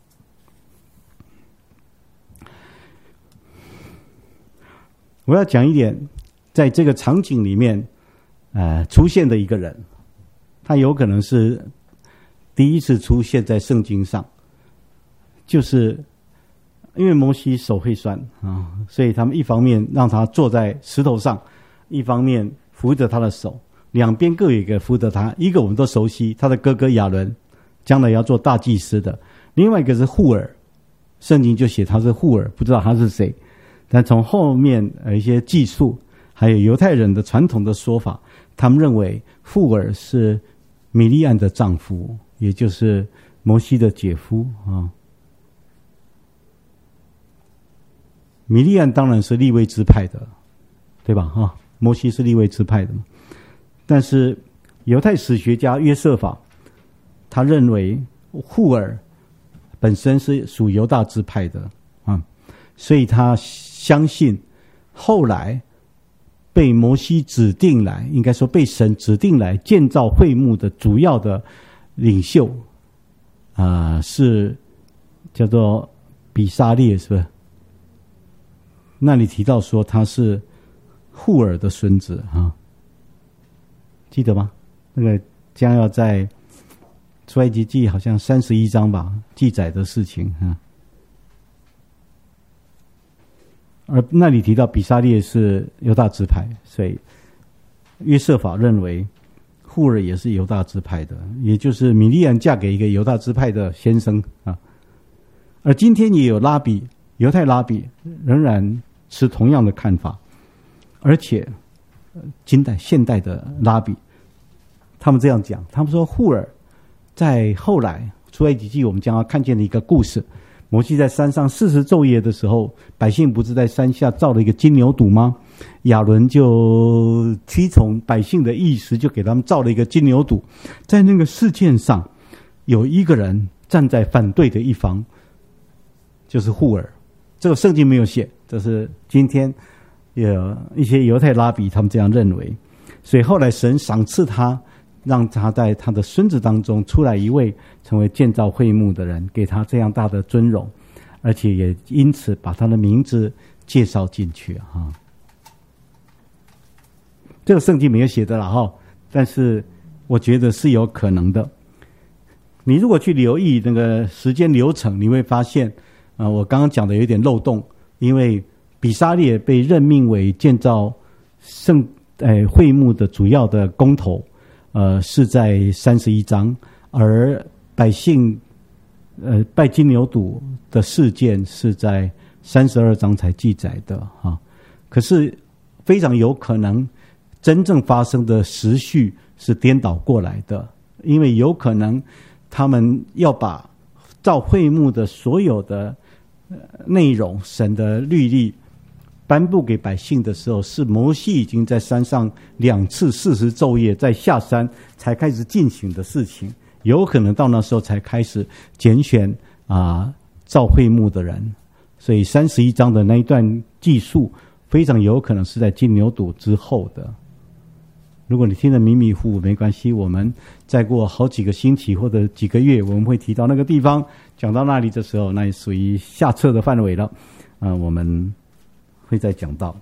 我要讲一点，在这个场景里面，出现的一个人，他有可能是第一次出现在圣经上，就是因为摩西手会酸啊，所以他们一方面让他坐在石头上，一方面扶着他的手，两边各有一个扶着他。一个我们都熟悉，他的哥哥亚伦，将来要做大祭司的；另外一个是户尔，圣经就写他是户尔，不知道他是谁。但从后面一些记述，还有犹太人的传统的说法，他们认为户尔是米利暗的丈夫，也就是摩西的姐夫啊。米利暗当然是利未支派的，对吧？摩西是利未支派的，但是犹太史学家约瑟法，他认为户尔本身是属犹大支派的啊，所以他相信后来被摩西指定来，应该说被神指定来建造会幕的主要的领袖是叫做比沙列，是不是？那里提到说他是户尔的孙子啊，记得吗？那个将要在出埃及记好像31章吧记载的事情啊。而那里提到比沙列是犹大支派，所以约瑟法认为户尔也是犹大支派的，也就是米利暗嫁给一个犹大支派的先生啊。而今天也有拉比，犹太拉比仍然持同样的看法，而且现代的拉比，他们这样讲，他们说户尔在后来出埃及记我们将要看见的一个故事，摩西在山上40昼夜的时候，百姓不是在山下造了一个金牛犊吗？亚伦就屈从百姓的意思，就给他们造了一个金牛犊。在那个事件上，有一个人站在反对的一方，就是户尔。这个圣经没有写，这是今天有一些犹太拉比他们这样认为。所以后来神赏赐他，让他在他的孙子当中出来一位成为建造会幕的人，给他这样大的尊荣，而且也因此把他的名字介绍进去啊。这个圣经没有写的啦但是我觉得是有可能的。你如果去留意那个时间流程，你会发现我刚刚讲的有一点漏洞，因为比沙列被任命为建造会幕的主要的工头是在31章，而百姓拜金牛犊的事件是在32章才记载的可是非常有可能真正发生的时序是颠倒过来的，因为有可能他们要把造会幕的所有的内容，神的律例颁布给百姓的时候，是摩西已经在山上2次40昼夜，在下山才开始进行的事情。有可能到那时候才开始拣选造会幕的人，所以31章的那一段记述非常有可能是在金牛犊之后的。如果你听得迷迷糊糊没关系，我们再过好几个星期或者几个月，我们会提到那个地方，讲到那里的时候，那也属于下册的范围了。我们会再讲到。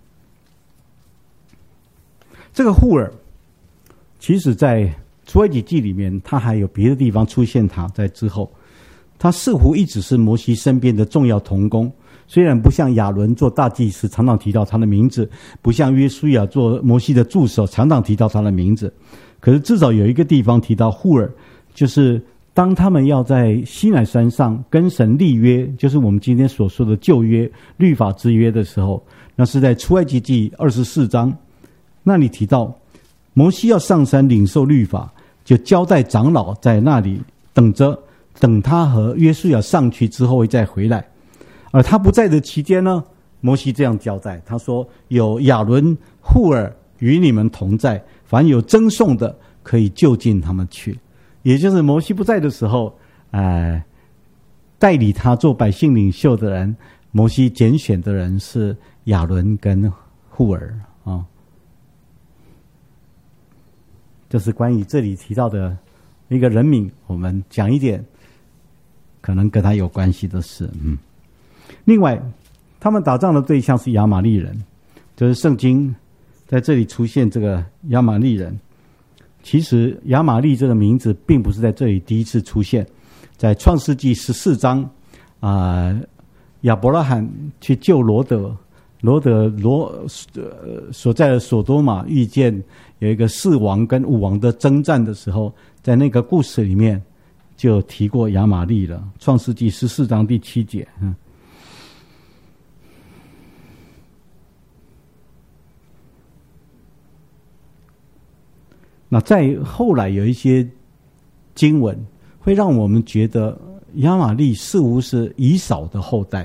这个户尔，其实在出埃及记里面，他还有别的地方出现他，在之后，他似乎一直是摩西身边的重要同工。虽然不像亚伦做大祭司常常提到他的名字，不像约书亚做摩西的助手常常提到他的名字，可是至少有一个地方提到户尔，就是当他们要在西乃山上跟神立约，就是我们今天所说的旧约律法之约的时候，那是在出埃及记24章，那里提到摩西要上山领受律法，就交代长老在那里等他和约书亚上去之后会再回来。而他不在的期间呢，摩西这样交代，他说有亚伦、户尔与你们同在，凡有争讼的可以就近他们去。也就是摩西不在的时候，代理他做百姓领袖的人，摩西拣选的人是亚伦跟户尔这是关于这里提到的一个人名，我们讲一点可能跟他有关系的事。另外，他们打仗的对象是亚玛力人，就是圣经在这里出现这个亚玛力人。其实亚玛力这个名字并不是在这里第一次出现，在创世纪14章亚伯拉罕去救罗德所在的所多玛，遇见有一个4王跟5王的征战的时候，在那个故事里面就提过亚玛力了。创世纪14章第7节。那在后来有一些经文会让我们觉得亚玛力似乎是以扫的后代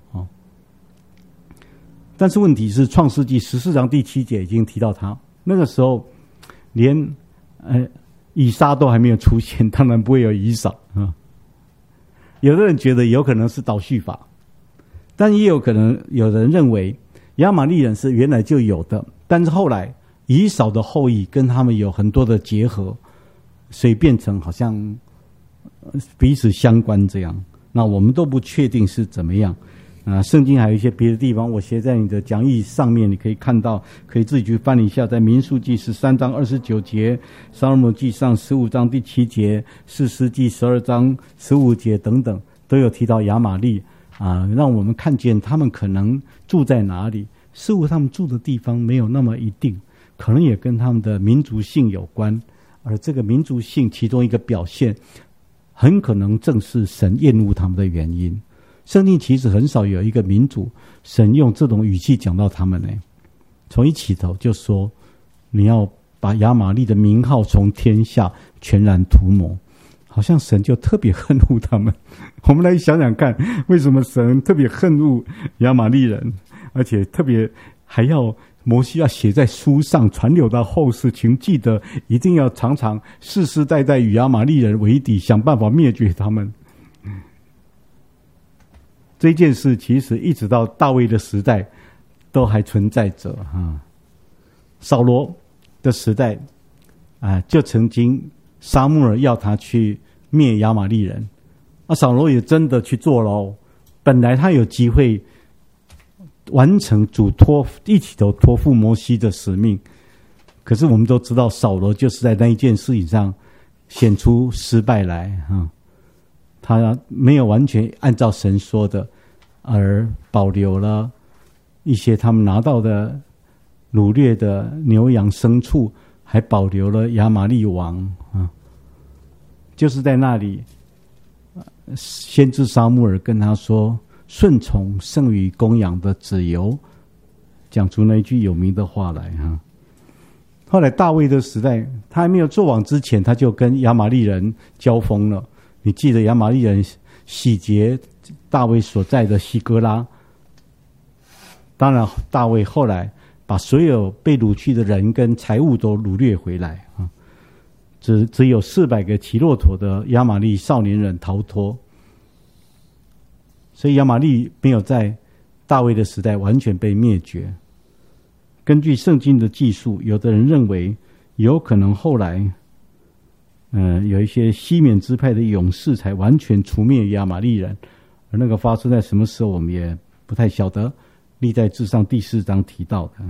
但是问题是创世纪14章第7节已经提到他，那个时候连以撒都还没有出现，当然不会有以扫有的人觉得有可能是倒叙法，但也有可能有人认为亚玛力人是原来就有的，但是后来以扫的后裔跟他们有很多的结合，所以变成好像彼此相关这样。那我们都不确定是怎么样。圣经还有一些别的地方，我写在你的讲义上面，你可以看到，可以自己去翻一下，在民数记13章29节，撒母耳记上15章第7节，士师记12章15节等等，都有提到亚玛力让我们看见他们可能住在哪里。似乎他们住的地方没有那么一定，可能也跟他们的民族性有关，而这个民族性其中一个表现很可能正是神厌恶他们的原因。圣经其实很少有一个民族神用这种语气讲到他们呢，从一起头就说你要把亚玛力的名号从天下全然涂抹，好像神就特别恨恶他们。我们来想想看，为什么神特别恨恶亚玛力人，而且特别还要摩西要写在书上传流到后世，请记得一定要常常世世代代与亚玛力人为敌，想办法灭绝他们。这件事其实一直到大卫的时代都还存在着扫罗的时代就曾经撒母耳要他去灭亚玛力人扫罗也真的去做了本来他有机会完成主一起都托付摩西的使命，可是我们都知道扫罗就是在那一件事情上显出失败来他没有完全按照神说的，而保留了一些他们拿到的掳掠的牛羊牲畜，还保留了亚玛力王就是在那里先知撒母耳跟他说顺从胜于供养的脂油，讲出那一句有名的话来后来大卫的时代，他还没有做王之前，他就跟亚玛利人交锋了。你记得亚玛利人洗劫大卫所在的西哥拉，当然大卫后来把所有被掳去的人跟财物都掳掠回来啊，只有400个骑骆驼的亚玛利少年人逃脱，所以亚玛利没有在大卫的时代完全被灭绝。根据圣经的记述，有的人认为有可能后来有一些西缅支派的勇士才完全除灭亚玛利人，而那个发生在什么时候我们也不太晓得。历代志上第4章提到的。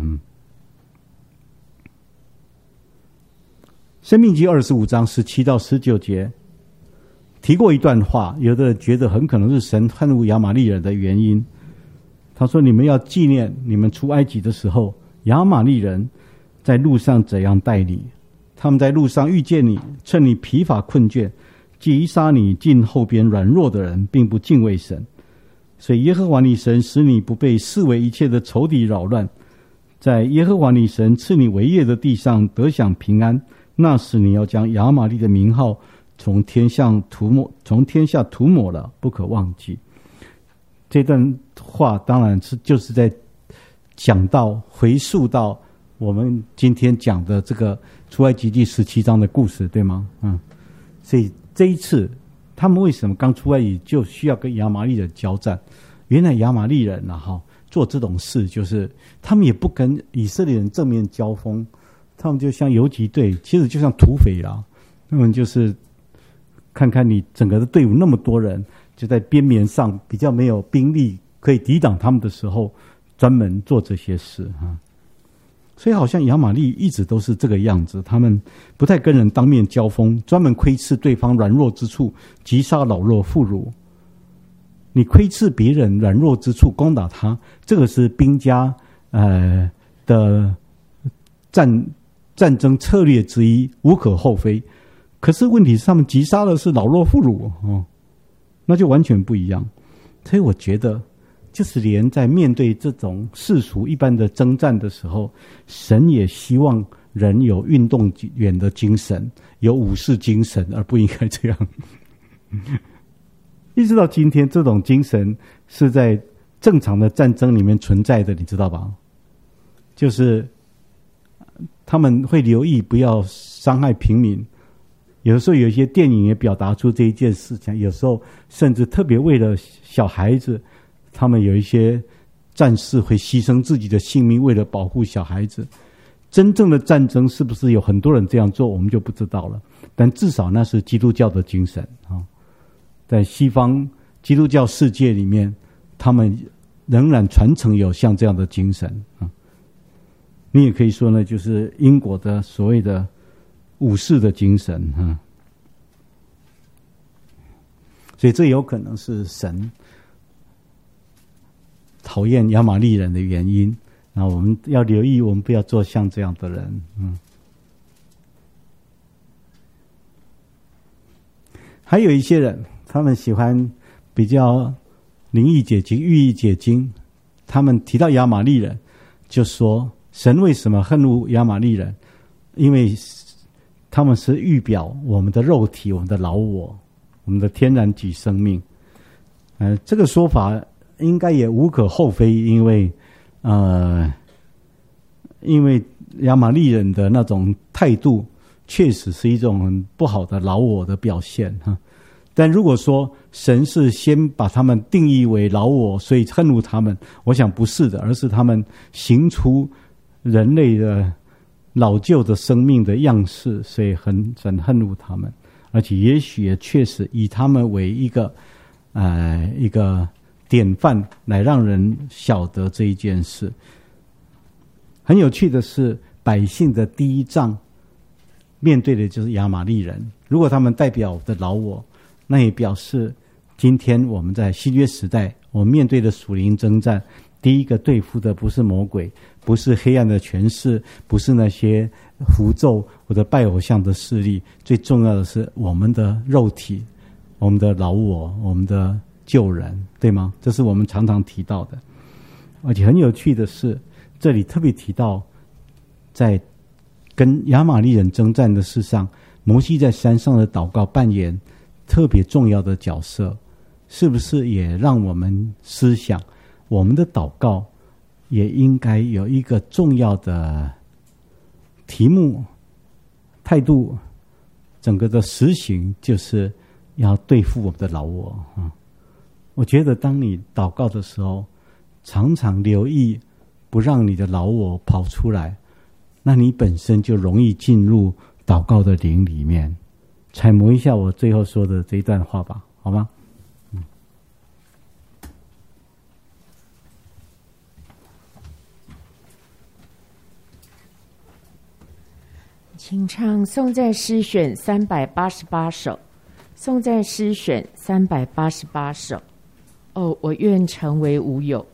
申命记25章17到19节提过一段话，有的人觉得很可能是神恨恶亚玛利人的原因。他说，你们要纪念你们出埃及的时候，亚玛利人在路上怎样待你，他们在路上遇见你，趁你疲乏困倦，击杀你近后边软弱的人，并不敬畏神。所以耶和华你神使你不被视为一切的仇敌扰乱，在耶和华你神赐你为业的地上得享平安。那时你要将亚玛利的名号从天下涂抹了，不可忘记。这段话当然就是在讲到回溯到我们今天讲的这个出埃及记17章的故事，对吗？所以这一次他们为什么刚出埃及就需要跟亚玛利人交战？原来亚玛利人做这种事，就是他们也不跟以色列人正面交锋，他们就像游击队，其实就像土匪啦。他们就是看看你整个的队伍那么多人，就在边缘上比较没有兵力可以抵挡他们的时候，专门做这些事啊。所以好像亚玛利一直都是这个样子，他们不太跟人当面交锋，专门窥刺对方软弱之处，击杀老弱妇孺。你窥刺别人软弱之处，攻打他，这个是兵家的战争策略之一，无可厚非。可是问题是他们击杀的是老弱妇孺那就完全不一样。所以我觉得就是连在面对这种世俗一般的征战的时候，神也希望人有运动员的精神，有武士精神，而不应该这样。一直到今天，这种精神是在正常的战争里面存在的，你知道吧？就是他们会留意不要伤害平民，有的时候有一些电影也表达出这一件事情，有时候甚至特别为了小孩子，他们有一些战士会牺牲自己的性命，为了保护小孩子。真正的战争是不是有很多人这样做，我们就不知道了。但至少那是基督教的精神在西方基督教世界里面，他们仍然传承有像这样的精神你也可以说呢，就是英国的所谓的武士的精神所以这有可能是神讨厌亚玛利人的原因。那我们要留意，我们不要做像这样的人还有一些人，他们喜欢比较灵异解经、寓意解经，他们提到亚玛利人，就说神为什么恨恶亚玛利人？因为他们是预表我们的肉体、我们的老我、我们的天然己生命。这个说法应该也无可厚非，因为亚玛利人的那种态度确实是一种很不好的老我的表现但如果说神是先把他们定义为老我，所以恨恶他们，我想不是的，而是他们行出人类的老旧的生命的样式，所以很恨恶他们，而且也许也确实以他们为一个典范来让人晓得这一件事。很有趣的是，百姓的第一仗面对的就是亚玛利人，如果他们代表的老我，那也表示今天我们在新约时代，我们面对的属灵征战，第一个对付的不是魔鬼，不是黑暗的权势，不是那些符咒或者拜偶像的势力，最重要的是我们的肉体，我们的老我，我们的旧人，对吗？这是我们常常提到的。而且很有趣的是，这里特别提到在跟亚玛力人征战的事上，摩西在山上的祷告扮演特别重要的角色，是不是也让我们思想，我们的祷告也应该有一个重要的题目、态度，整个的实行就是要对付我们的老我啊。我觉得当你祷告的时候，常常留意不让你的老我跑出来，那你本身就容易进入祷告的灵里面。揣摩一下我最后说的这一段话吧，好吗？ 请唱颂赞诗选388首，颂赞诗选388首。哦，我愿成为无有。